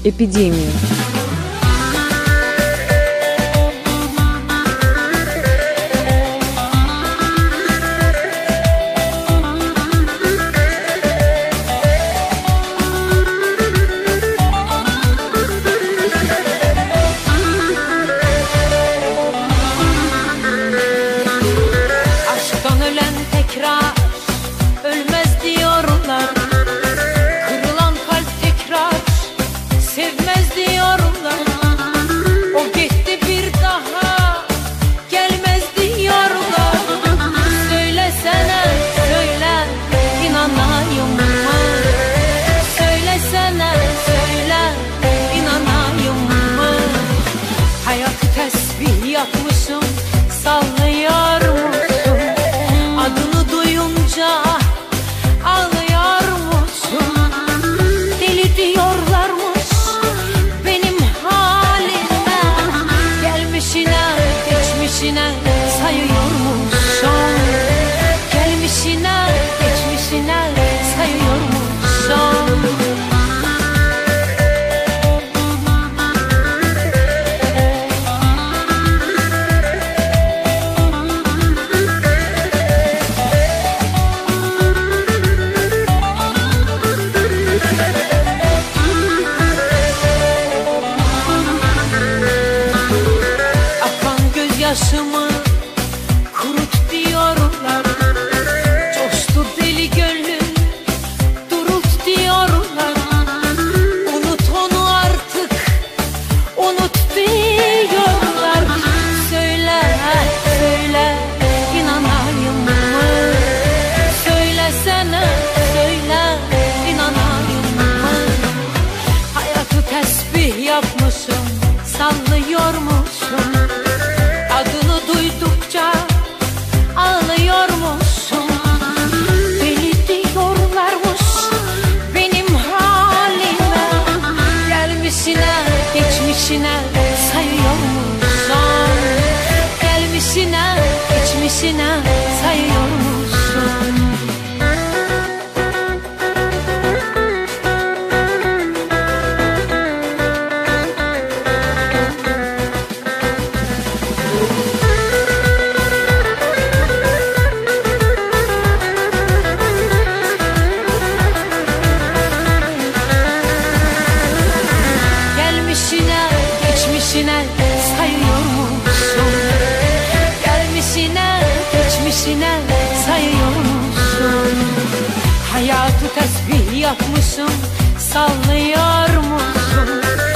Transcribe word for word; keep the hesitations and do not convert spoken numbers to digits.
Epidemia. Yapmışım, sallıyor musun? Adını duyunca ağlıyor musun? Deli diyorlarmış benim halime. Gelmişine geçmişine sayıyor musun? Gelmişine geçmişine sayıyor musun? Yaşımı kurut diyorlar, coştu deli gönlüm, durult diyorlar. Unut onu artık, unut diyorlar. Söyle, söyle, inanayım mı? Söylesene, söyle, inanayım mı? Hayatı tesbih yapmışım, sallıyor musun? Adını duydukça ağlıyor musun? Deli diyorlarmış benim halime. Gelmişine geçmişine sayıyor musun? Gelmişine geçmişine sayıyor musun? Gelmişine geçmişine sayıyor musun? Gelmişine geçmişine sayıyor musun? Hayatı tesbih yapmışım, sallıyor musun?